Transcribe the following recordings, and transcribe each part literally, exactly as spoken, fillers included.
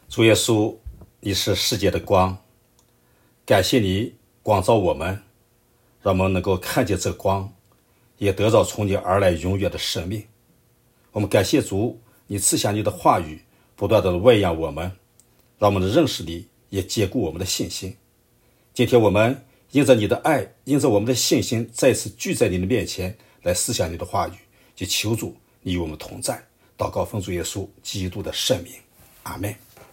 主耶稣，你是世界的光，感谢你光照我们，让我们能够看见这光，也得到从你而来永远的生命。我们感谢主，你赐下你的话语，不断的喂养我们，让我们的认识你，也坚固我们的信心。今天我们因着你的爱，因着我们的信心，再次聚在你的面前来思想你的话语，就求主你与我们同在。祷告奉主耶稣基督的圣名，阿们。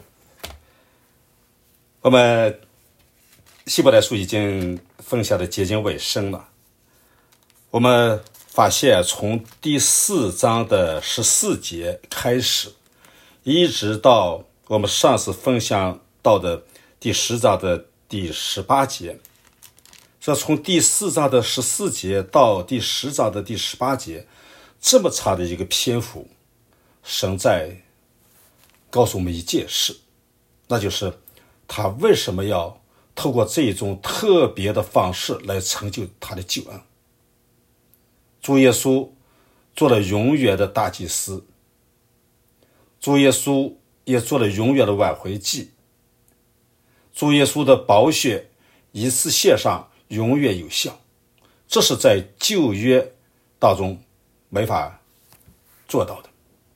我们希伯来书已经分享的接近尾声了。我们发现从第四章的十四节开始，一直到我们上次分享到的第十章的第十八节，这从第四章的十四节到第十章的第十八节，这么长的一个篇幅，神在告诉我们一件事，那就是他为什么要透过这种特别的方式来成就他的救恩。主耶稣做了永远的大祭司，主耶稣也做了永远的挽回祭，主耶稣的宝血一次献上永远有效，这是在旧约当中没法做到的。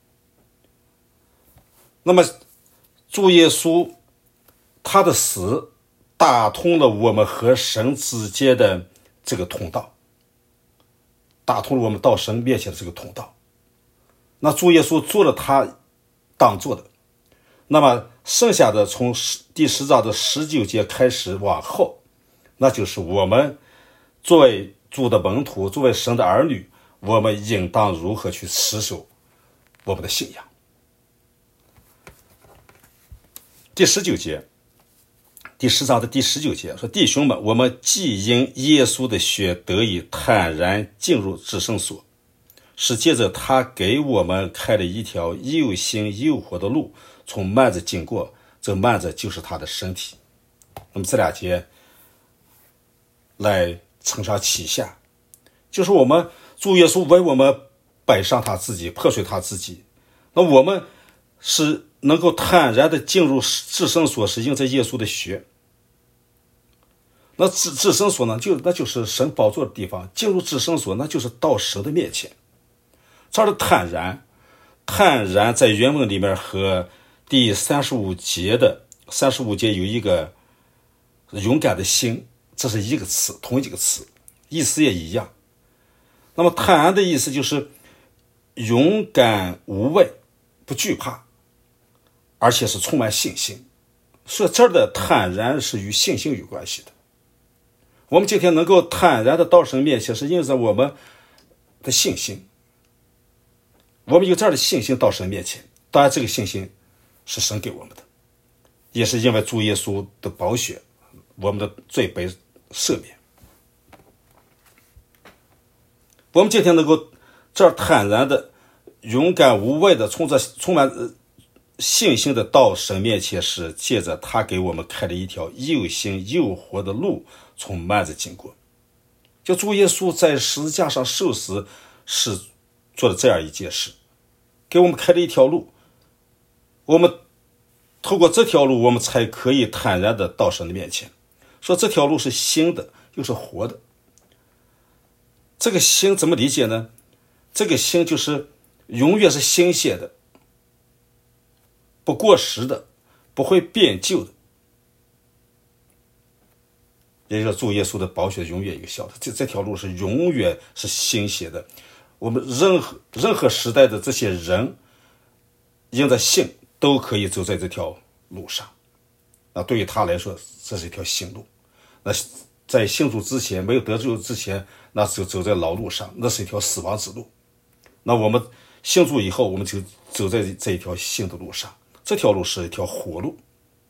那么主耶稣他的死打通了我们和神之间的这个通道，打通了我们到神面前的这个通道。那主耶稣做了他当做的，那么剩下的从第十章的十九节开始往后，那就是我们作为主的门徒，作为神的儿女，我们应当如何去持守我们的信仰。第十九节，第十章的第十九节说：弟兄们，我们既因耶稣的血得以坦然进入至圣所，是借着他给我们开了一条又新又活的路，从幔子经过，这幔子就是他的身体。那么这两节来承上启下，就是我们主耶稣为我们摆上他自己，破碎他自己，那我们是能够坦然的进入至圣所，是因着耶稣的血。那至至圣所呢，就那就是神宝座的地方，进入至圣所，那就是到神的面前。这儿的坦然，坦然在原文里面和第三十五节的三十五节有一个勇敢的心，这是一个词，同一个词，意思也一样。那么坦然的意思就是勇敢无畏，不惧怕，而且是充满信心。所以这儿的坦然是与信心有关系的。我们今天能够坦然的到神面前，是因着我们的信心。我们有这样的信心到神面前，当然这个信心是神给我们的，也是因为主耶稣的宝血，我们的罪被赦免。我们今天能够这样坦然的、勇敢无畏的，冲着充满信心的到神面前，是借着他给我们开了一条又新又活的路，从幔子经过。就主耶稣在十字架上受死，是做了这样一件事，给我们开了一条路。我们透过这条路，我们才可以坦然的到神的面前。说这条路是新的，又是活的。这个新怎么理解呢？这个新就是永远是新鲜的，不过时的，不会变旧的，也就是主耶稣的宝血永远有效的。这这条路是永远是新鲜的。我们任何任何时代的这些人，因着信都可以走在这条路上。那对于他来说，这是一条新路。那在信主之前，没有得救之前，那就走在老路上，那是一条死亡之路。那我们信主以后，我们就走在这一条新的路上。这条路是一条活路，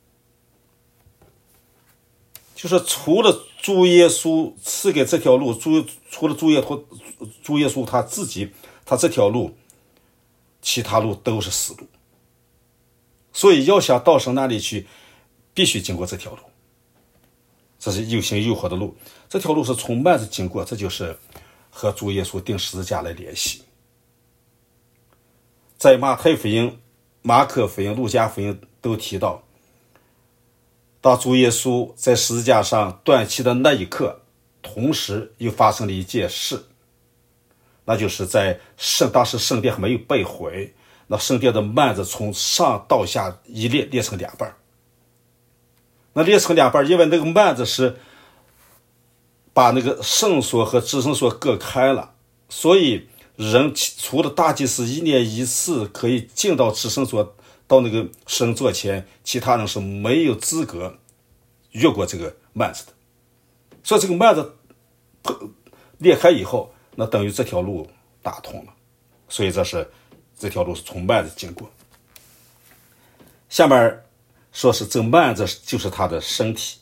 就是除了主耶稣赐给这条路，主除了主耶稣主耶稣他自己，他这条路，其他路都是死路。所以要想到神那里去，必须经过这条路。这是又新又活的路，这条路是从幔子经过，这就是和主耶稣钉十字架来联系。在马太福音、马可福音、路加福音都提到，当主耶稣在十字架上断气的那一刻，同时又发生了一件事，那就是在圣当时圣殿还没有被毁，那圣殿的幔子从上到下一裂裂成两半。那裂成两半，因为那个幔子是把那个圣所和至圣所隔开了，所以人除了大祭司一年一次可以进到至圣所，到那个圣座前，其他人是没有资格越过这个幔子的。所以这个幔子裂开以后，那等于这条路打通了，所以这是这条路是从幔子经过。下面说是这幔子就是他的身体，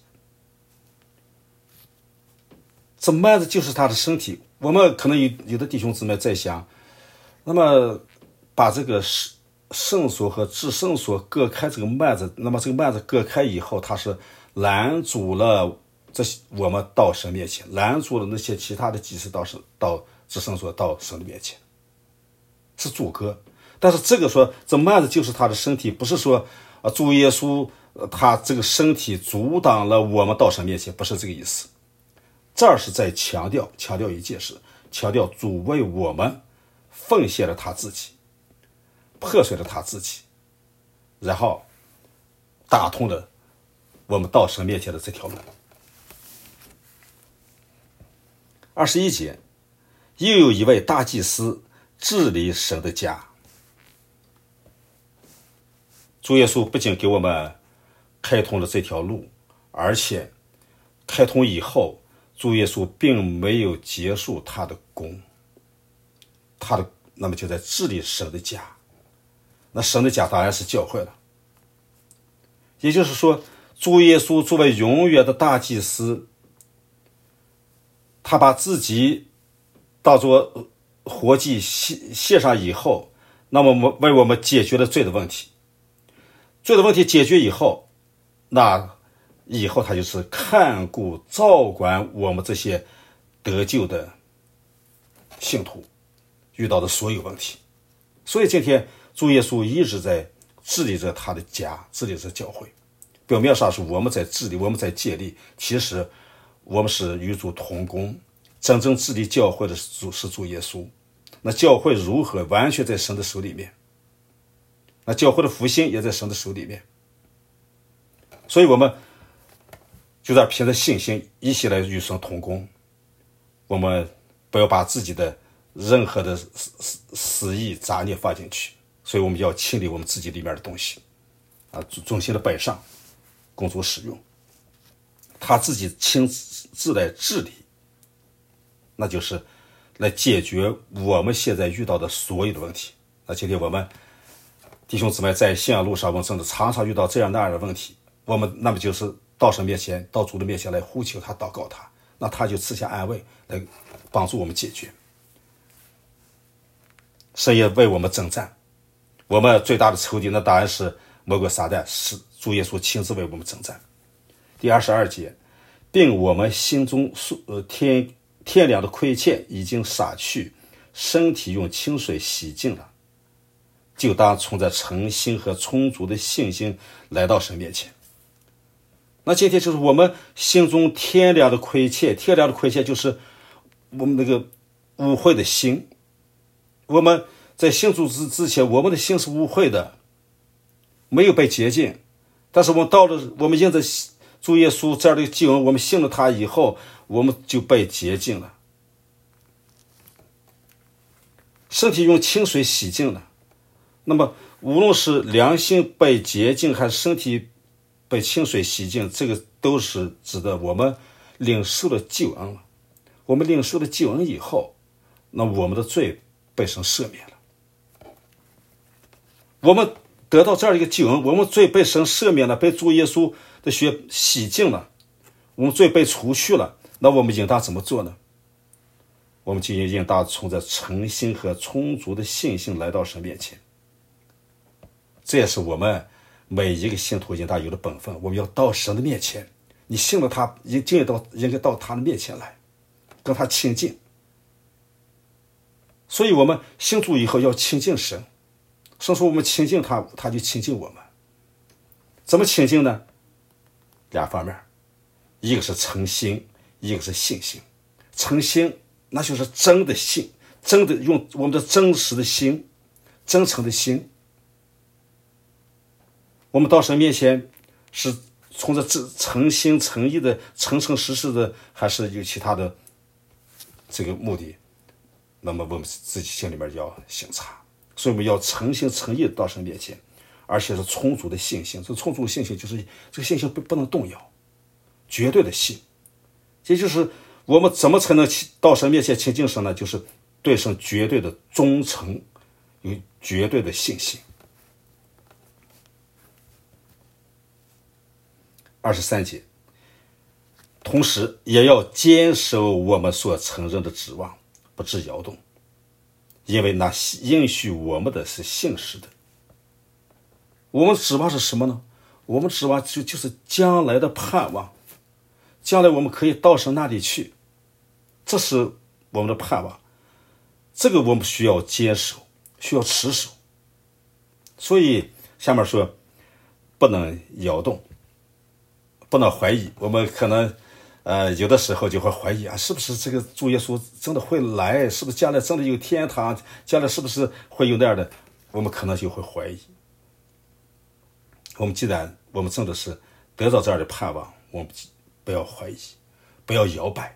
这幔子就是他的身体。我们可能有有的弟兄姊妹在想，那么把这个圣所和至圣所隔开这个幔子，那么这个幔子隔开以后，它是拦阻了这我们到神面前，拦阻了那些其他的祭司到神到至圣所到神的面前，是阻隔。但是这个说这幔子就是他的身体，不是说啊主耶稣他这个身体阻挡了我们到神面前，不是这个意思。这儿是在强调强调一件事，强调主为我们奉献了他自己，破碎了他自己，然后打通了我们到神面前的这条路。二十一节，又有一位大祭司治理神的家。主耶稣不仅给我们开通了这条路，而且开通以后，主耶稣并没有结束他的功，他的那么就在治理神的家。那神的家当然是教会了。也就是说，主耶稣作为永远的大祭司，他把自己当作活祭献上以后，那么为我们解决了罪的问题。罪的问题解决以后，那以后他就是看顾照管我们这些得救的信徒遇到的所有问题。所以今天主耶稣一直在治理着他的家，治理着教会。表面上是我们在治理，我们在建立，其实我们是与主同工。真正治理教会的是主是主耶稣。那教会如何，完全在神的手里面。那教会的复兴也在神的手里面。所以我们就在凭着信心一起来与神同工。我们不要把自己的任何的私私意杂念放进去，所以我们要清理我们自己里面的东西啊，忠心的摆上，供主使用。他自己亲自来治理，那就是来解决我们现在遇到的所有的问题。那今天我们弟兄姊妹在信仰路上，我们真的常常遇到这样那样的问题，我们那么就是到神面前，到主的面前来呼求他，祷告他，那他就赐下安慰，来帮助我们解决。神也为我们征战，我们最大的仇敌那当然是魔鬼撒旦，是主耶稣亲自为我们征战。第二十二节，并我们心中呃天天良的亏欠已经洒去，身体用清水洗净了，就当存着诚心和充足的信心来到神面前。那今天就是我们心中天良的亏欠，天良的亏欠就是我们那个污秽的心。我们在信主之之前，我们的心是污秽的，没有被洁净。但是我们到了，我们因着主耶稣这样的救恩，我们信了他以后，我们就被洁净了，身体用清水洗净了。那么无论是良心被洁净还是身体被清水洗净，这个都是指的我们领受了救恩了。我们领受了救恩以后，那我们的罪被神赦免了。我们得到这样一个救恩，我们罪被神赦免了，被主耶稣的血洗净了，我们罪被除去了。那我们应当怎么做呢？我们就应当存着诚心和充足的信心来到神面前。这也是我们每一个信徒应当有的本分。我们要到神的面前，你信了他，应该到应该到他的面前来，跟他亲近。所以我们信主以后要亲近神，神说我们亲近他，他就亲近我们。 怎么清净呢？俩方面，一个是诚心，一个是信心。诚心那就是真的信，真的用我们的真实的心，真诚的心。我们到神面前是从这诚心诚意的诚诚实实的，还是有其他的这个目的？那么我们自己心里面要省察。所以我们要诚心诚意的到神面前，而且是充足的信心。这充足的信心就是这个信心不不能动摇，绝对的信。也就是我们怎么才能到神面前亲近神呢？就是对神绝对的忠诚，有绝对的信心。二十三节，同时也要坚守我们所承认的指望，不致摇动，因为那应许我们的是信实的。我们指望是什么呢？我们指望就就是将来的盼望，将来我们可以到神那里去，这是我们的盼望。这个我们需要坚守，需要持守。所以下面说不能摇动，不能怀疑。我们可能呃有的时候就会怀疑啊，是不是这个主耶稣真的会来？是不是将来真的有天堂？将来是不是会有那样的？我们可能就会怀疑。我们既然我们真的是得到这样的盼望，我们不要怀疑，不要摇摆。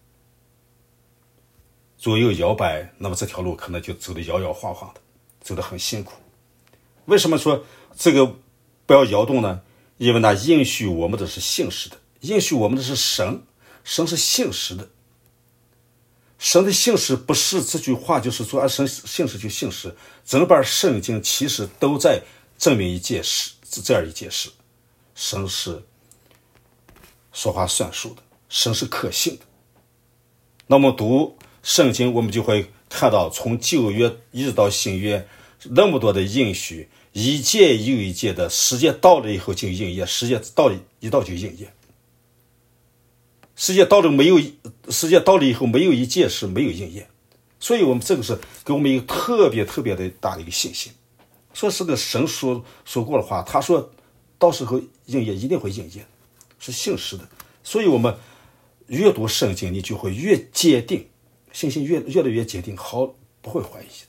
左右摇摆，那么这条路可能就走得摇摇晃晃的，走得很辛苦。为什么说这个不要摇动呢？因为那应许我们的是信实的，应许我们的是神，神是信实的。神的信实不是这句话就是说啊，神信实就信实，整本圣经其实都在证明一件事，这样一件事：神是说话算数的，神是可信的。那么读圣经，我们就会看到从旧约一直到新约那么多的应许，一届又一届的，时间到了以后就应验，时间到了一到就应验。时间到了没有，时间到了以后没有一件是没有应验，所以我们这个是给我们一个特别特别的大的一个信心。说是个神说说过的话，他说到时候应验一定会应验，是信实的。所以我们越读圣经，你就会越坚定，信心越越来越坚定，好不会怀疑的。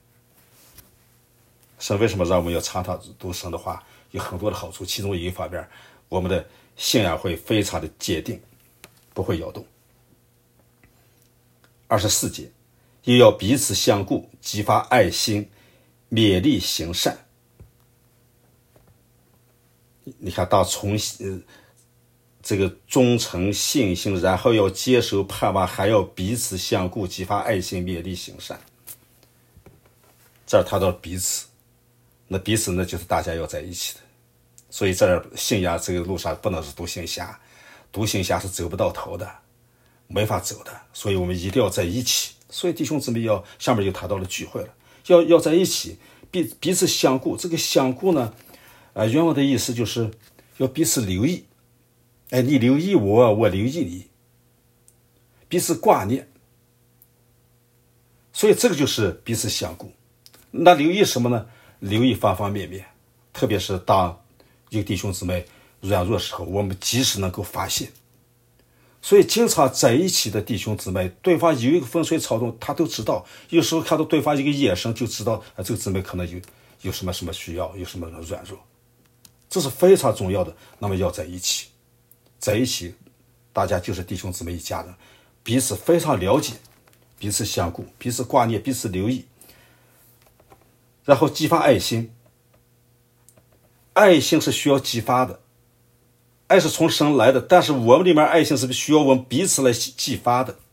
神为什么让我们要常常读神的话？有很多的好处，其中一方面，我们的信仰会非常的坚定，不会摇动。二十四节，又要彼此相顾，激发爱心，勉励行善。你看，当从呃这个忠诚信心，然后要接受盼望，还要彼此相顾，激发爱心，勉励行善。这儿谈到彼此，那彼此呢，就是大家要在一起的。所以这儿信仰这个路上不能是独行侠，独行侠是走不到头的，没法走的。所以我们一定要在一起。所以弟兄姊妹要下面就谈到了聚会了，要要在一起，彼彼此相顾。这个相顾呢，呃，原文的意思就是要彼此留意。哎，你留意我，我留意你，彼此挂念。所以这个就是彼此相顾。那留意什么呢？留意方方面面，特别是当一个弟兄姊妹软弱的时候，我们及时能够发现。所以经常在一起的弟兄姊妹，对方有一个风吹草动，他都知道。有时候看到对方一个眼神，就知道啊，这个姊妹可能有有什么什么需要，有什么软弱，这是非常重要的。那么要在一起，在一起，大家就是弟兄姊妹一家人，彼此非常了解，彼此相顾，彼此挂念，彼此留意，然后激发爱心。爱心是需要激发的，爱是从神来的，但是我们里面爱心是需要我们彼此来激发的。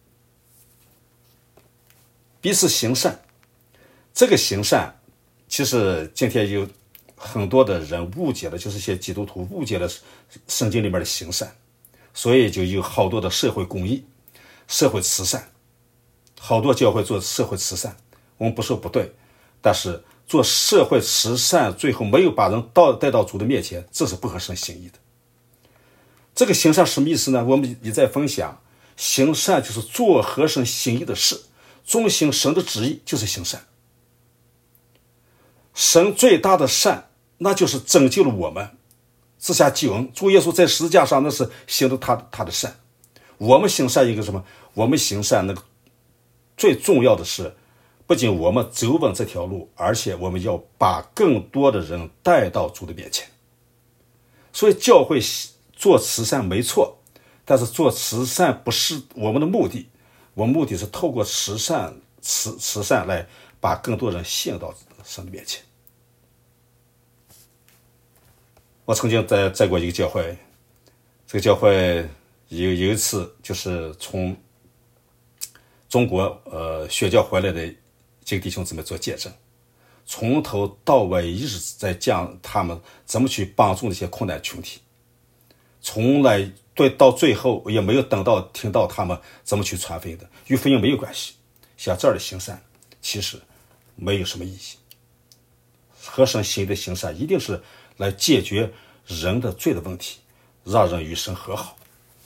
彼此行善，这个行善其实今天有很多的人误解了，就是一些基督徒误解了圣经里面的行善，所以就有好多的社会公益、社会慈善，好多教会做社会慈善，我们不说不对，但是做社会慈善最后没有把人到带到主的面前，这是不合神心意的。这个行善什么意思呢？我们也在分享，行善就是做合神心意的事，遵行神的旨意就是行善。神最大的善，那就是拯救了我们， 赐下救恩。主耶稣在十字架上那是行的他他的善。我们行善一个什么？我们行善那个最重要的是，不仅我们走稳这条路，而且我们要把更多的人带到主的面前。所以教会做慈善没错，但是做慈善不是我们的目的，我们目的是透过慈善慈慈善来把更多人吸引到神的面前。我曾经在在过一个教会，这个教会有有一次就是从中国呃宣教回来的这个弟兄姊妹做见证，从头到尾一直在讲他们怎么去帮助那些困难群体，从来对到最后也没有等到听到他们怎么去传福音的，与福音没有关系。像这儿的行善其实没有什么意义，和神心的行善一定是来解决人的罪的问题，让人与神和好。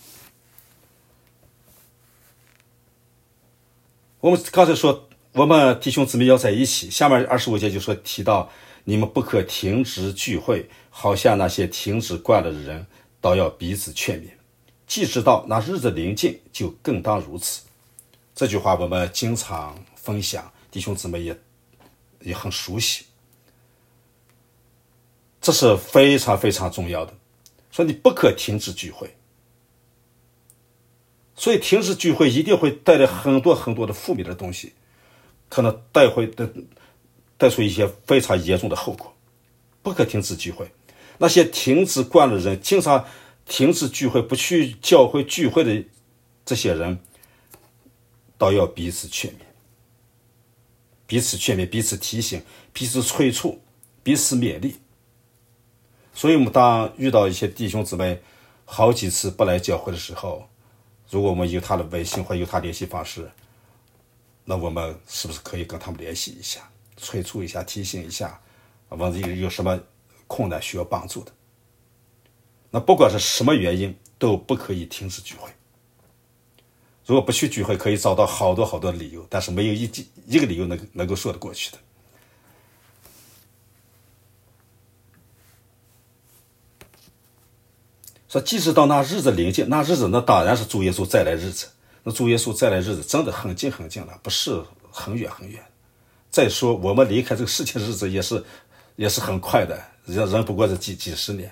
我们刚才说我们弟兄姊妹要在一起，下面二十五节就说提到你们不可停止聚会，好像那些停止惯了的人，倒要彼此劝勉，既知道那日子临近，就更当如此。这句话我们经常分享，弟兄姊妹也也很熟悉，这是非常非常重要的。所以你不可停止聚会，所以停止聚会一定会带来很多很多的负面的东西，可能带会带带出一些非常严重的后果。不可停止聚会，那些停止惯了人，经常停止聚会不去教会聚会的这些人，倒要彼此劝勉，彼此劝勉，彼此提醒，彼此催促，彼此勉励。所以我们当遇到一些弟兄姊妹好几次不来教会的时候，如果我们有他的微信或有他联系方式，那我们是不是可以跟他们联系一下，催促一下，提醒一下，问有有什么困难需要帮助的。那不管是什么原因，都不可以停止聚会。如果不去聚会，可以找到好多好多理由，但是没有一一个理由能能够说得过去的。说即使到那日子临近，那日子那当然是主耶稣再来日子，那主耶稣再来日子真的很近很近了，不是很远很远。再说我们离开这个世界的日子也是也是很快的，人人不过是几几十年。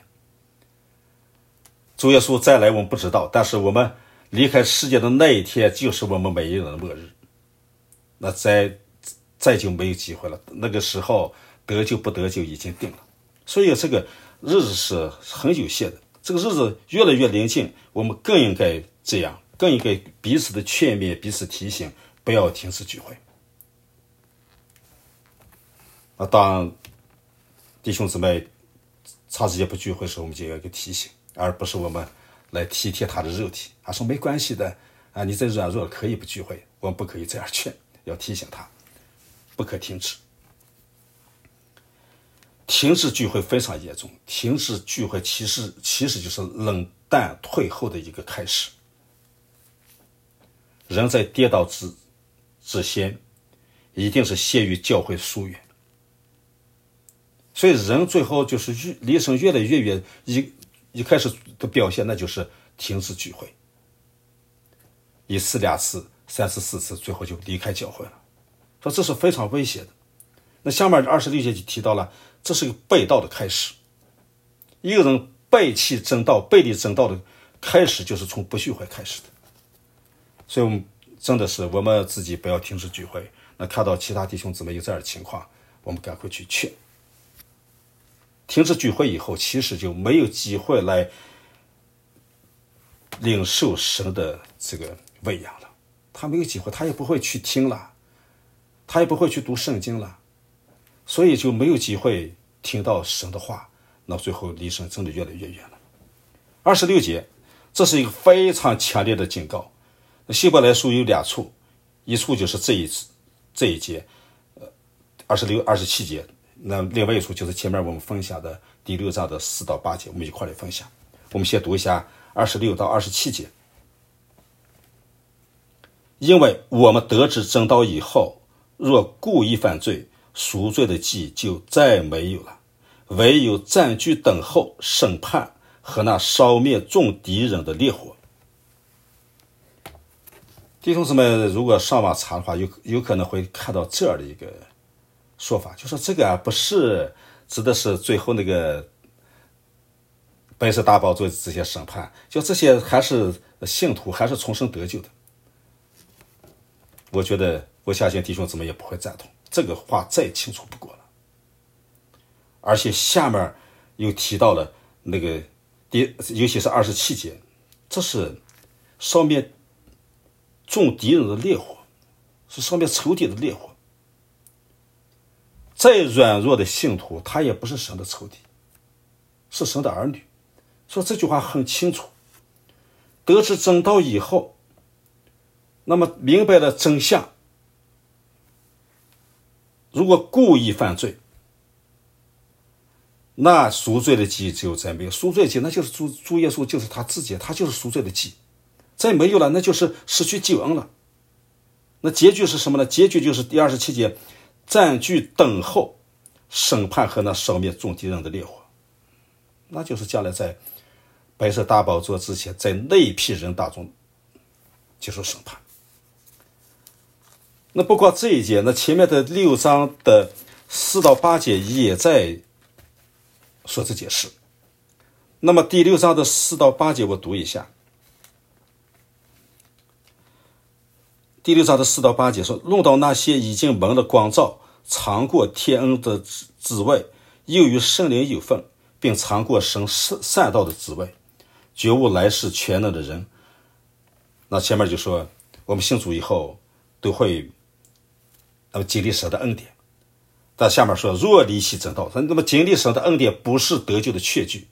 主耶稣再来我们不知道，但是我们离开世界的那一天就是我们每一人的末日，那再再就没有机会了，那个时候得救不得救已经定了。所以这个日子是很有限的，这个日子越来越临近，我们更应该这样，更应该彼此的劝勉，彼此提醒，不要停止聚会。那当弟兄姊妹长时间不聚会的时候，我们就要一个提醒，而不是我们来体贴他的肉体。他说没关系的啊，你再软弱可以不聚会，我们不可以这样劝，要提醒他不可停止。停止聚会非常严重，停止聚会其实其实就是冷淡退后的一个开始。人在跌倒之之前，一定是先与教会疏远，所以人最后就是离神越来越远，一一开始的表现那就是停止聚会，一次两次三次四次，最后就离开教会了。说这是非常危险的。那下面二十六节就提到了，这是一个背道的开始。一个人背弃真道，背离真道的开始就是从不聚会开始的。所以我们真的是我们自己不要停止聚会，那看到其他弟兄姊妹有这样的情况，我们赶快去劝。停止聚会以后，其实就没有机会来领受神的这个喂养了，他没有机会，他也不会去听了，他也不会去读圣经了，所以就没有机会听到神的话，那最后离神真的越来越远了。二十六节，这是一个非常强烈的警告。希伯来书有两处，一处就是这一这一节，呃，二十六、二十七节。那另外一处就是前面我们分享的第六章的四到八节，我们一块来分享。我们先读一下二十六到二十七节。因为我们得知真道以后，若故意犯罪，赎罪的祭就再没有了， 唯有暂居等候审判和那烧灭众敌人的烈火。弟兄姊妹，如果上网查的话，有有可能会看到这样的一个说法，就说这个啊不是指的是最后那个白色大宝座这些审判，就这些还是信徒，还是重生得救的。我觉得我相信弟兄姊妹也不会赞同，这个话再清楚不过了。而且下面又提到了那个第，尤其是二十七节，这是烧灭众敌人的烈火，是烧灭仇敌的烈火。再软弱的信徒，他也不是神的仇敌，是神的儿女。说这句话很清楚，得知真道以后，那么明白了真相，如果故意犯罪，那赎罪的祭只有在没有赎罪祭，那就是主主耶稣就是他自己，他就是赎罪的祭。再没有了，那就是失去救恩了。那结局是什么呢？结局就是第二十七节，暂居等候审判和那烧灭众敌人的烈火。那就是将来在白色大宝座之前，在那批人当中接受审判。那不光这一节，那前面的六章的四到八节也在说这件事。那么第六章的四到八节我读一下。第六章的四到八节说，论到那些已经蒙了光照，尝过天恩的滋味，又与圣灵有份，并尝过神善道的滋味，觉悟来世全能的人。那前面就说我们信主以后都会那么经历神的恩典，但下面说若离弃真道，那么经历神的恩典不是得救的确据。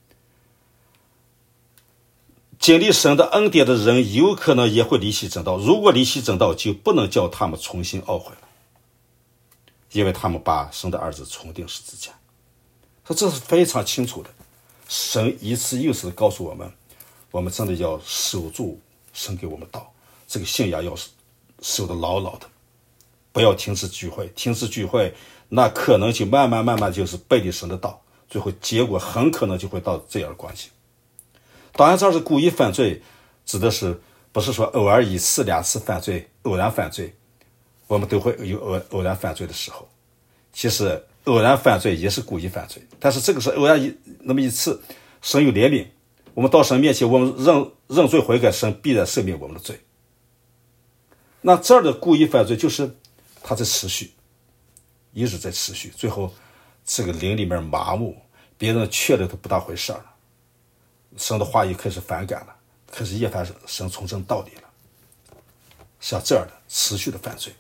经历神的恩典的人有可能也会离弃真道，如果离弃真道，就不能叫他们重新懊悔了，因为他们把神的儿子重定十字架。说这是非常清楚的，神一次又次告诉我们，我们真的要守住神给我们道，这个信仰要守得牢牢的，不要停止聚会，停止聚会那可能就慢慢慢慢就是背离神的道，最后结果很可能就会到这样的关系。当然这是故意犯罪，指的是不是说偶尔一次两次犯罪，偶然犯罪，我们都会有偶偶然犯罪的时候。其实偶然犯罪也是故意犯罪，但是这个是偶然一那么一次，神有怜悯，我们到神面前，我们认认罪悔改，神必然赦免我们的罪。那这儿的故意犯罪就是他在持续，一直在持续，最后这个灵里面麻木，别人劝的都不当回事了，神的话语开始反感了，开始厌烦神从真道理了，像这样的持续的犯罪。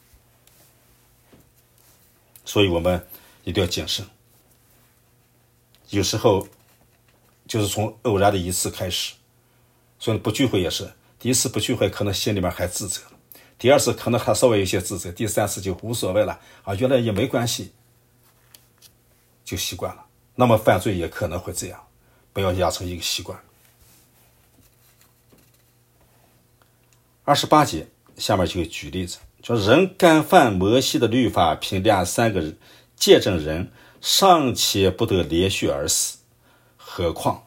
所以我们一定要谨慎，有时候就是从偶然的一次开始，所以不聚会也是，第一次不聚会可能心里面还自责，第二次可能还稍微有些自责，第三次就无所谓了啊，原来也没关系，就习惯了。那么犯罪也可能会这样，不要养成一个习惯。二十八节下面就举例子，说人干犯摩西的律法，凭两三个见证人尚且不得连续而死，何况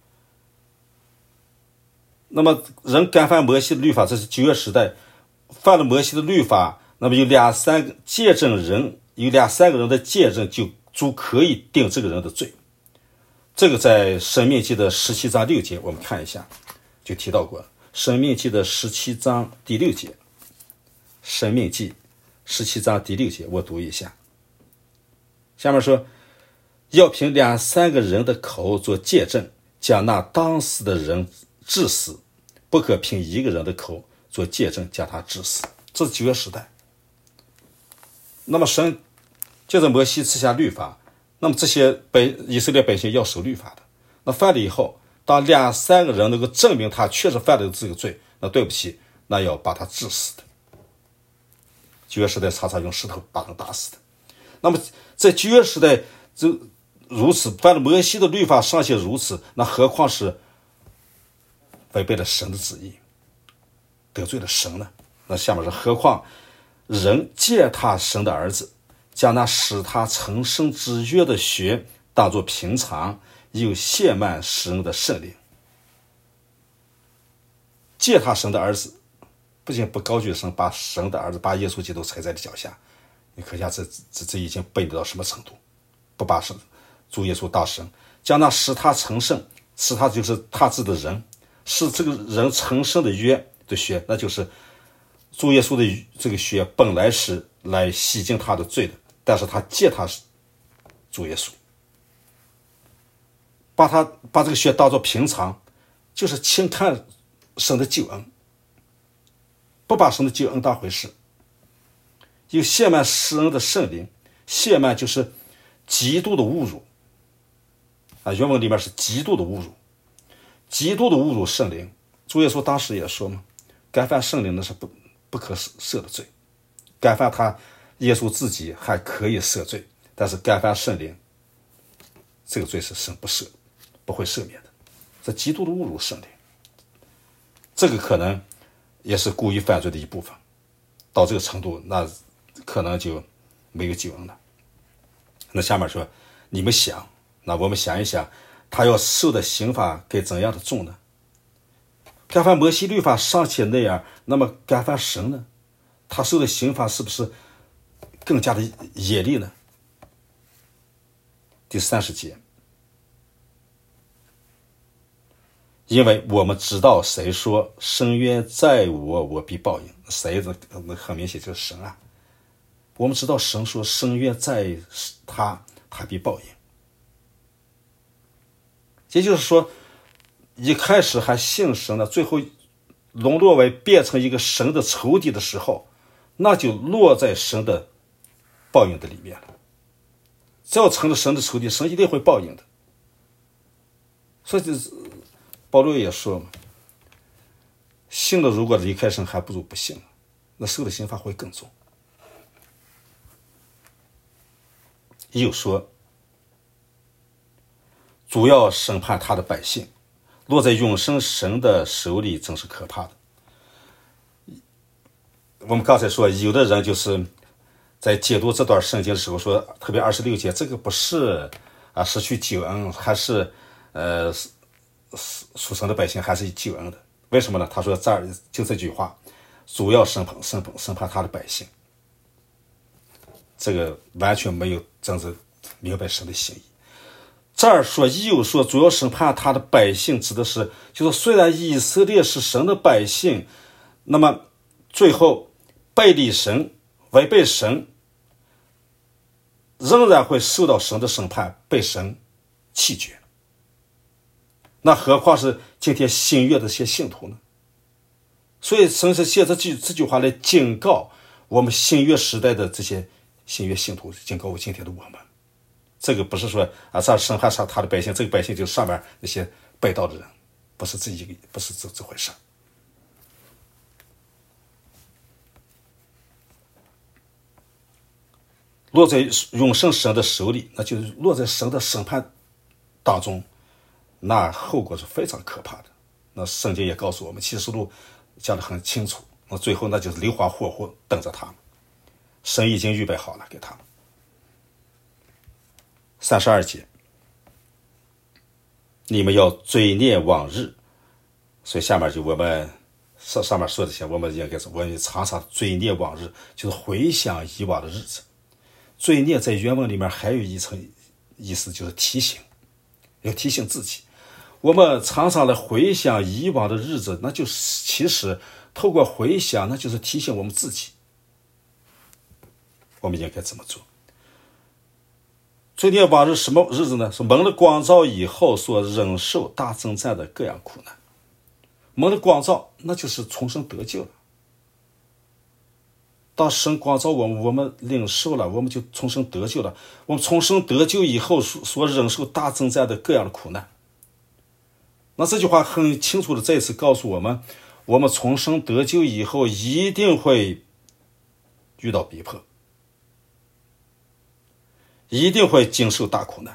那么人干犯摩西的律法，这是旧约时代犯了摩西的律法，那么有两三个见证人，有两三个人的见证就足可以定这个人的罪。这个在申命记的十七章六节我们看一下，就提到过。申命记的十七章第六节，申命记十七章第六节我读一下，下面说，要凭两三个人的口做见证，将那当死的人治死，不可凭一个人的口做见证，将他治死。这是旧约时代。那么神借着摩西赐下律法，那么这些百以色列百姓要守律法的，那犯了以后，当两三个人能够证明他确实犯了这个罪，那对不起，那要把他治死的。旧约时代常常用石头把人打死的。那么在旧约时代就如此，犯了摩西的律法尚且如此，那何况是违背了神的旨意，得罪了神呢？那下面是何况人践踏神的儿子，将那使他成生之约的血当作平常，又亵慢施恩的圣灵。借他神的儿子，不仅不高举神，把神的儿子，把耶稣基督踩在了脚下。你可见这这这已经背到什么程度？不把神主耶稣当神，将那使他成圣，使他就是他自己的人，使这个人成圣的约的血，那就是主耶稣的这个血本来是来洗净他的罪的，但是他借他主耶稣，把他把这个血当作平常，就是轻看神的救恩，不把神的救恩当回事。有亵慢施恩的圣灵，亵慢就是极度的侮辱啊，原文里面是极度的侮辱，极度的侮辱圣灵。主耶稣当时也说嘛，干犯圣灵那是不不可赦的罪，干犯他耶稣自己还可以赦罪，但是干犯圣灵这个罪是神不赦，不会赦免的，这极度的侮辱圣灵。这个可能也是故意犯罪的一部分，到这个程度，那可能就没有救恩了。那下面说，你们想，那我们想一想，他要受的刑罚该怎样的重呢？干犯摩西律法尚且那样，那么干犯神呢？他受的刑罚是不是更加的严厉呢？第三十节，因为我们知道谁说深渊在我，我必报应，谁的很明显就是神啊。我们知道神说深渊在他，他必报应。也就是说，一开始还信神的，最后沦落为变成一个神的仇敌的时候，那就落在神的报应的里面了。只要成了神的仇敌，神一定会报应的。所以保罗也说嘛，信了如果离开神，还不如不信了，那受的刑罚会更重。又说，主要审判他的百姓，落在永生神的手里，真是可怕的。我们刚才说，有的人就是在解读这段圣经的时候说，特别二十六节，这个不是啊失去救恩，还是呃属神的百姓还是救恩的。为什么呢？他说这儿就这句话，主要审判审判审判他的百姓，这个完全没有真正明白神的心意。这儿说又说主要审判他的百姓，指的是就是虽然以色列是神的百姓，那么最后背离神，违背神，仍然会受到神的审判，被神弃绝。那何况是今天新约的这些信徒呢？所以神是借着这这句话来警告我们新约时代的这些新约信徒，警告我今天的我们。这个不是说啊，这审判上他的百姓，这个百姓就是上面那些背道的人，不是这一个，不是这这回事。落在永生神的手里，那就是落在神的审判当中，那后果是非常可怕的。那圣经也告诉我们，启示录讲得很清楚，那最后那就是硫磺火湖等着他们，神已经预备好了给他们。三十二节，你们要追念往日，所以下面就我们上上面说这些，我们应该是我们常常追念往日，就是回想以往的日子。追念在原文里面还有一层意思，就是提醒，要提醒自己。我们常常来回想以往的日子，那就是其实透过回想，那就是提醒我们自己，我们应该怎么做。追念往日什么日子呢？是蒙了光照以后所忍受大征战的各样苦难。蒙了光照，那就是重生得救了。当神光照我们，我们领受了，我们就重生得救了。我们重生得救以后所忍受大征战的各样的苦难。那这句话很清楚的再次告诉我们，我们重生得救以后一定会遇到逼迫，一定会经受大苦难。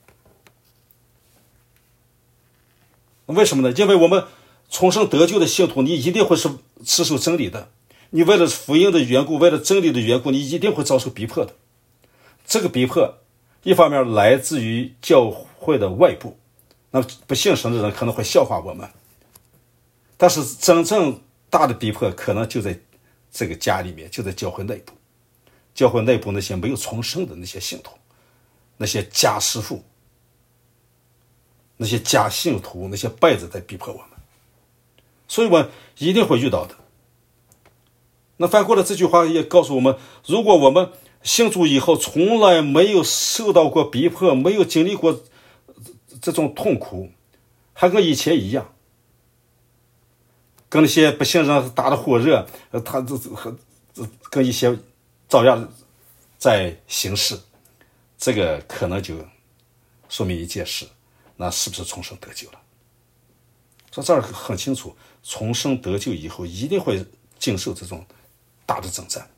为什么呢？因为我们重生得救的信徒，你一定会是持守真理的，你为了福音的缘故，为了真理的缘故，你一定会遭受逼迫的。这个逼迫一方面来自于教会的外部，那不信神的人可能会笑话我们，但是真正大的逼迫可能就在这个家里面，就在教会内部。教会内部那些没有重生的那些信徒，那些假师傅，那些假信徒，那些败子在逼迫我们，所以我们一定会遇到的。那反过来这句话也告诉我们，如果我们信主以后从来没有受到过逼迫，没有经历过这种痛苦，还跟以前一样，跟那些不信人打得火热，他这跟一些照样在行事，这个可能就说明一件事，那是不是重生得救了？说这儿很清楚，重生得救以后一定会经受这种大的征战。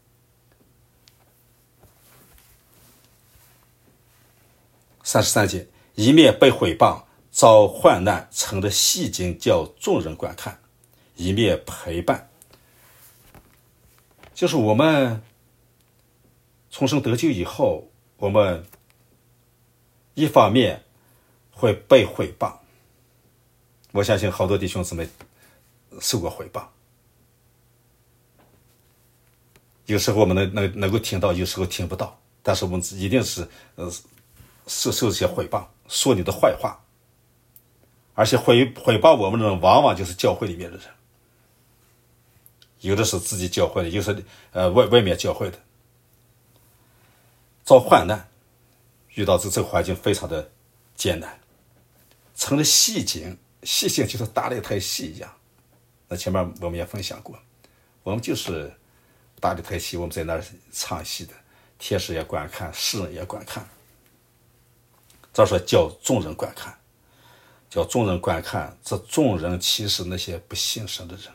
三十三节，一面被毁谤，遭患难，成了戏景，叫众人观看；一面陪伴，就是我们重生得救以后，我们一方面会被毁谤，我相信好多弟兄姊妹受过毁谤，有时候我们能能能够听到，有时候听不到，但是我们一定是呃受受些毁谤，说你的坏话，而且毁毁谤我们的人往往就是教会里面的人，有的是自己教会的，有的是呃外外面教会的。遭患难，遇到这这个环境非常的艰难，成了戏景，戏景就是搭了一台戏一样。那前面我们也分享过，我们就是搭了一台戏，我们在那儿唱戏的，天使也观看，世人也观看。这说叫众人观看，叫众人观看，这众人其实那些不信神的人，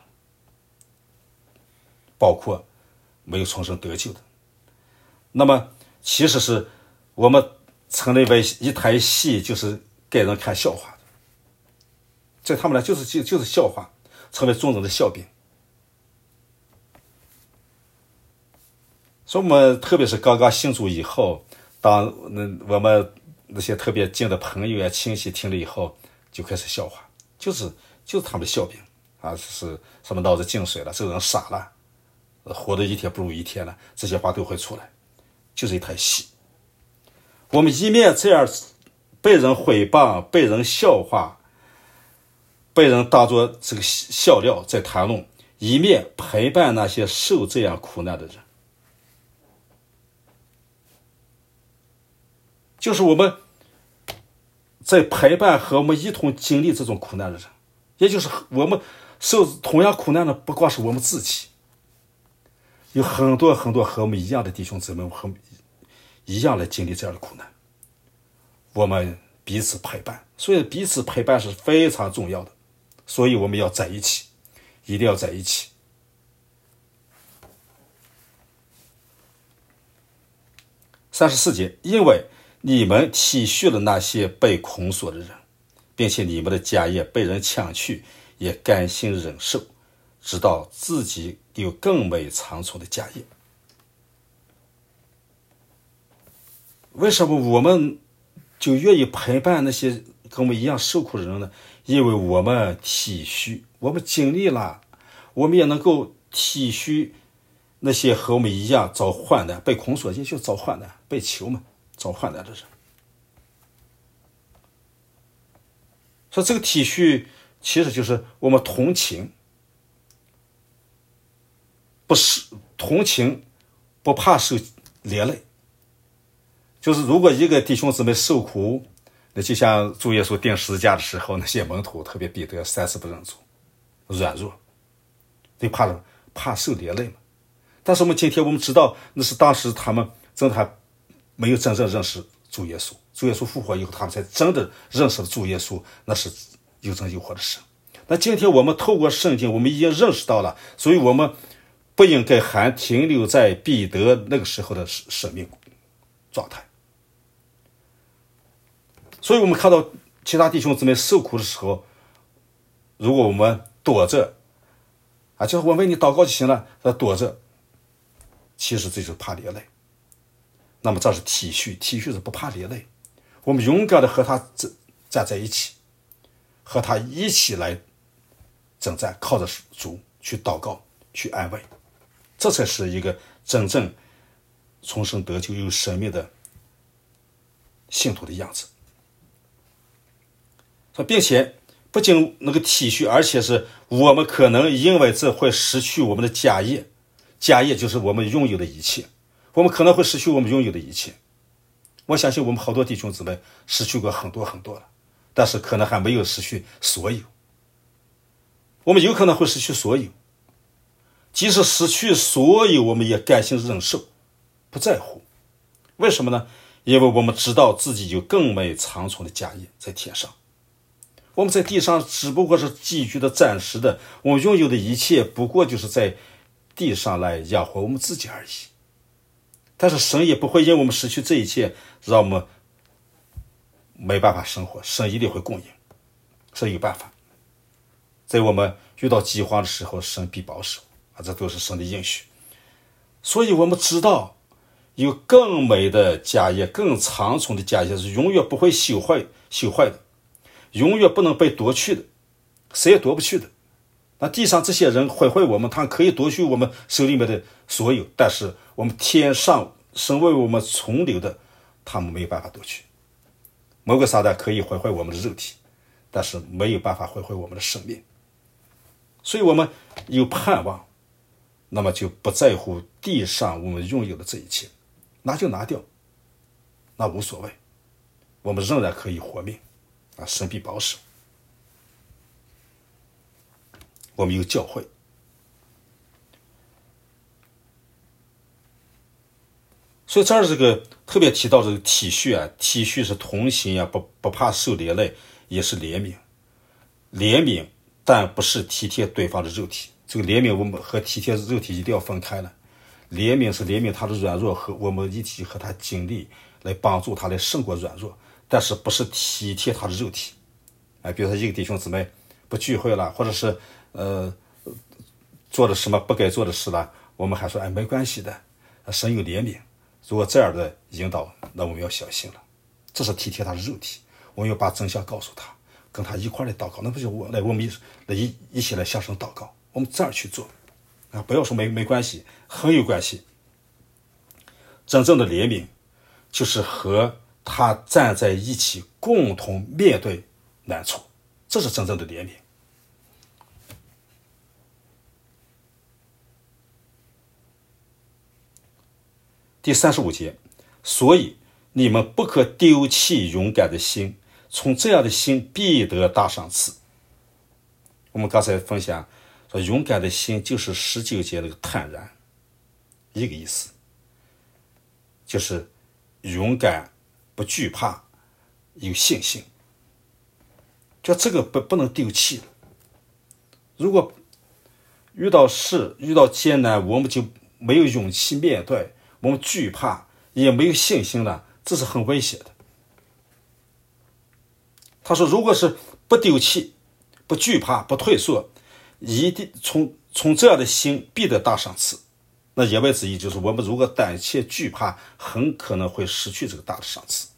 包括没有重生得救的。那么其实是我们成立为一台戏，就是给人看笑话的，在他们来就是就就是笑话，成为众人的笑柄。所以我们特别是刚刚信主以后，当我们那些特别近的朋友呀、亲戚听了以后，就开始笑话，就是就是他们的笑柄啊，是什么脑子进水了，这个人傻了，活得一天不如一天了，这些话都会出来，就是一台戏。我们一面这样被人毁谤，被人笑话，被人当作这个笑料在谈论，一面陪伴那些受这样苦难的人。就是我们在陪伴和我们一同经历这种苦难的人，也就是我们受同样苦难的不光是我们自己，有很多很多和我们一样的弟兄姊妹和一样来经历这样的苦难，我们彼此陪伴，所以彼此陪伴是非常重要的，所以我们要在一起，一定要在一起。三十四节，因为你们体恤了那些被捆锁的人，并且你们的家业被人抢去，也甘心忍受，直到自己有更美长存的家业。为什么我们就愿意陪伴那些跟我们一样受苦的人呢？因为我们体恤，我们经历了，我们也能够体恤那些和我们一样遭患难、被捆锁，也就遭患难、被囚嘛，遭患难的人。所以这个体恤其实就是我们同情，不是同情，不怕受连累。就是如果一个弟兄姊妹受苦，那就像主耶稣钉十字架的时候，那些门徒特别彼得三次不认主，软弱，对，怕怕受连累嘛。但是我们今天我们知道，那是当时他们真的还没有真正认识主耶稣，主耶稣复活以后，他们才真的认识了主耶稣，那是有真有活的神。那今天我们透过圣经，我们已经认识到了，所以我们不应该还停留在彼得那个时候的生命状态。所以我们看到其他弟兄姊妹受苦的时候，如果我们躲着啊，就是我为你祷告就行了，躲着，其实这就是怕连累。 那么这是体恤，体恤是不怕流泪，我们勇敢的和他站在一起，和他一起来征战，靠着主去祷告，去安慰，这才是一个真正重生得救有生命的信徒的样子。并且不仅那个体恤，而且是我们可能因为这会失去我们的家业，家业就是我们拥有的一切，我们可能会失去我们拥有的一切。我相信我们好多弟兄姊妹失去过很多很多了，但是可能还没有失去所有。我们有可能会失去所有，即使失去所有，我们也甘心忍受，不在乎。为什么呢？因为我们知道自己有更美长存的家业在天上。我们在地上只不过是寄居的暂时的，我们拥有的一切不过就是在地上来养活我们自己而已。但是神也不会因为我们失去这一切让我们没办法生活，神一定会供应，神有办法。在我们遇到饥荒的时候，神必保守啊，这都是神的应许。所以我们知道有更美的家业，更长存的家业是永远不会朽坏朽坏的，永远不能被夺去的，谁也夺不去的。那地上这些人毁坏我们，他可以夺去我们手里面的所有，但是我们天上神为我们存留的，他们没有办法夺去。魔鬼撒旦可以毁坏我们的肉体，但是没有办法毁坏我们的生命。所以我们有盼望，那么就不在乎地上我们拥有的这一切，拿就拿掉，那无所谓，我们仍然可以活命啊，神必保守。我们有教会，所以这儿这个特别提到这个体恤啊，体恤是同心啊，不不怕受连累，也是怜悯，怜悯但不是体贴对方的肉体。这个怜悯我们和体贴肉体一定要分开了，怜悯是怜悯他的软弱，和我们一起和他经历，来帮助他来胜过软弱，但是不是体贴他的肉体。哎，比如说一个弟兄姊妹不聚会了，或者是呃做了什么不该做的事了，我们还说哎没关系的，神有怜悯。如果这样的引导，那我们要小心了，这是体贴他的肉体，我们要把真相告诉他，跟他一块来祷告，那不就我来我们来一一起来向神祷告，我们这样去做啊，不要说没没关系，很有关系。真正的怜悯就是和他站在一起，共同面对难处，这是真正的怜悯。第三十五节，所以你们不可丢弃勇敢的心，从这样的心必得大赏赐。我们刚才分享说，勇敢的心就是十九节那个坦然，一个意思，就是勇敢不惧怕，有信心，就这个不不能丢弃了。如果遇到事遇到艰难，我们就没有勇气面对，我们惧怕也没有信心了，这是很危险的。他说如果是不丢弃，不惧怕，不退缩，一定从从这样的心必得大赏赐。那言外之意就是我们如果胆怯惧怕，很可能会失去这个大的赏赐。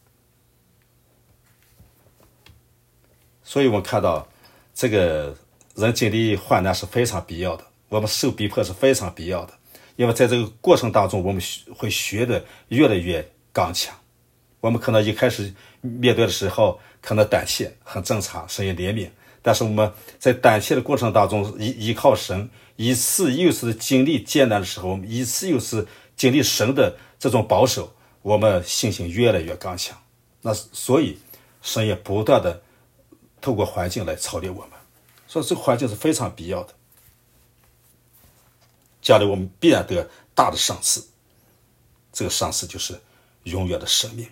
所以我们看到这个人经历患难是非常必要的，我们受逼迫是非常必要的，因为在这个过程当中我们会学得越来越刚强。我们可能一开始面对的时候可能胆怯，很正常，神也怜悯，但是我们在胆怯的过程当中依依靠神，一次又一次经历艰难的时候，我们一次又一次经历神的这种保守，我们信心越来越刚强。那所以神也不断的透过环境来操练我们，所以这个环境是非常必要的，将来我们必然得大的赏赐，这个赏赐就是永远的生命。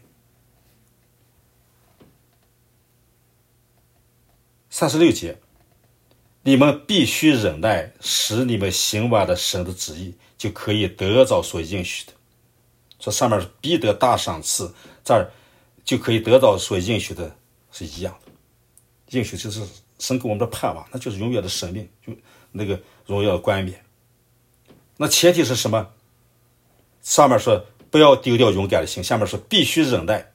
三十六节，你们必须忍耐，使你们行完了神的旨意，就可以得着所应许的。这上面必得大赏赐，这儿就可以得到所应许的是一样的。应许就是神给我们的盼望，那就是永远的生命，就那个荣耀的冠冕。那前提是什么？上面说不要丢掉勇敢的心。下面说必须忍耐，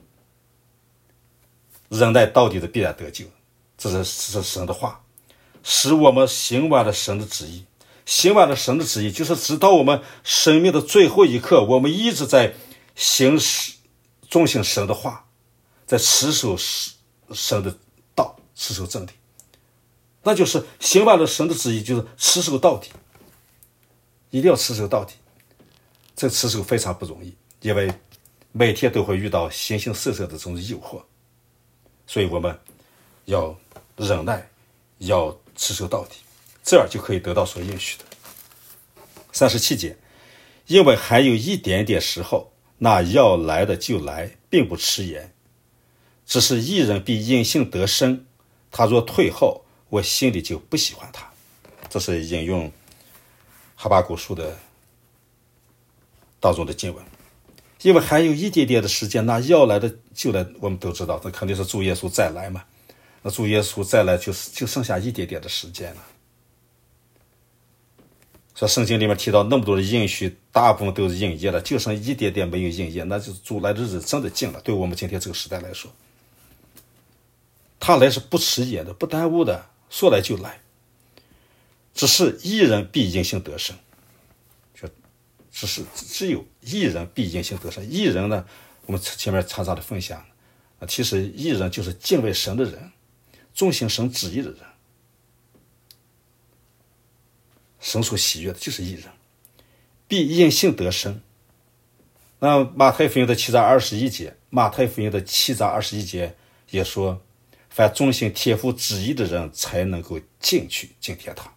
忍耐到底的必然得救，这是这是神的话，使我们行完了神的旨意。行完了神的旨意，就是直到我们生命的最后一刻，我们一直在行使遵行神的话，在持守神的道，持守真理，那就是行完了神的旨意，就是持守到底，一定要持守到底。这个持守非常不容易，因为每天都会遇到形形色色的这种诱惑，所以我们要忍耐，要持守到底，这样就可以得到所应许的。三十七节，因为还有一点点时候，那要来的就来，并不迟延。只是义人必因信得生，他若退后，我心里就不喜欢他。这是引用哈巴谷书的当中的经文。因为还有一点点的时间，那要来的就来，我们都知道，这肯定是主耶稣再来嘛。那主耶稣再来，就是就剩下一点点的时间了。说圣经里面提到那么多的应许，大部分都是应验了，就剩一点点没有应验，那就是主来的日子真的近了。对我们今天这个时代来说，他来是不迟延的，不耽误的，说来就来。只是义人必因信得生，就只是只有义人必因信得生。义人呢，我们前面常常的分享，其实义人就是敬畏神的人，遵行神旨意的人。神所喜悦的就是义人，必因信得生。那马太福音的七章二十一节，马太福音的七章二十一节也说，凡遵行天父旨意的人才能够进去进天堂。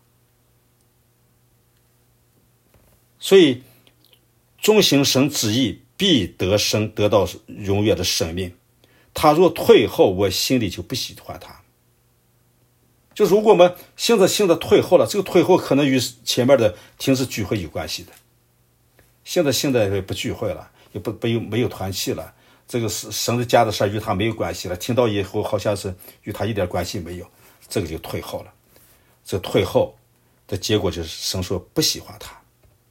所以遵行神旨意必得生，得到永远的生命。他若退后，我心里就不喜欢他。就是如果我们现在现在退后了，这个退后可能与前面的停止聚会有关系的。现在现在不聚会了，也不没有没有团契了，这个神的家的事与他没有关系了，听到以后好像是与他一点关系没有，这个就退后了。这退后的结果就是神说不喜欢他，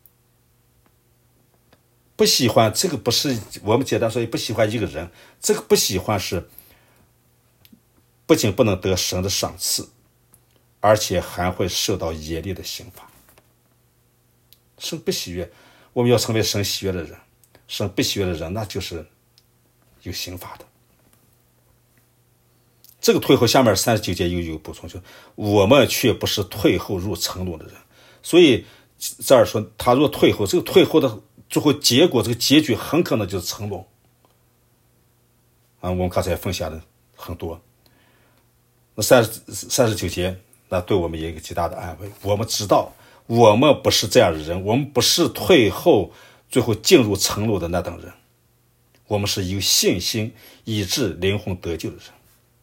不喜欢这个不是我们简单说不喜欢一个人，这个不喜欢是不仅不能得神的赏赐，而且还会受到严厉的刑罚。神不喜悦，我们要成为神喜悦的人，神不喜悦的人那就是有刑罚的。这个退后下面三十九节又有补充，就我们却不是退后入沉沦的人。所以这儿说他若退后，这个退后的最后结果，这个结局很可能就是沉沦啊。我们刚才分享的很多，那三十三十九节那对我们也有一个极大的安慰。我们知道我们不是这样的人，我们不是退后最后进入沉沦的那等人，我们是有信心以致灵魂得救的人。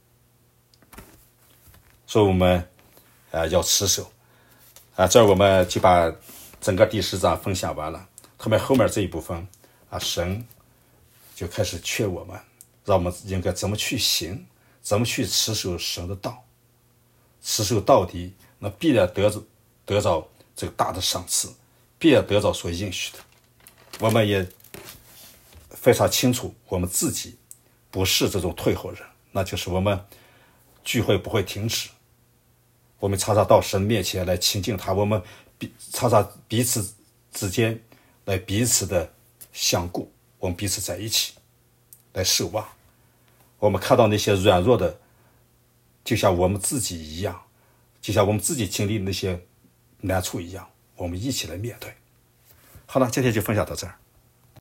所以我们啊、呃、要持守啊。这儿我们就把整个第十章分享完了，特别后面这一部分啊，神就开始劝我们，让我们应该怎么去行，怎么去持守神的道，持守到底，那必然得着得着这个大的赏赐，必然得着所应许的。我们也非常清楚，我们自己不是这种退后人，那就是我们聚会不会停止，我们常常到神面前来亲近他，我们常常彼此之间来彼此的相顾，我们彼此在一起来守望。我们看到那些软弱的，就像我们自己一样，就像我们自己经历那些难处一样，我们一起来面对。好了，今天就分享到这儿。